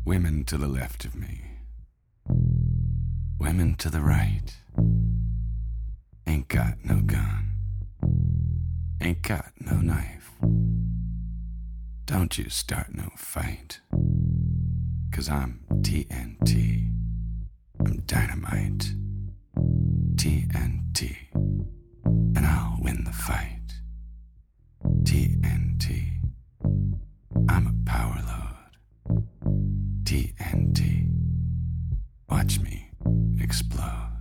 Women to the left of me, women to the right. Ain't got no gun, ain't got no knife. Don't you start no fight, 'cause I'm TNT, I'm dynamite, TNT, and I'll win the fight. TNT, I'm a power load. TNT, watch me explode.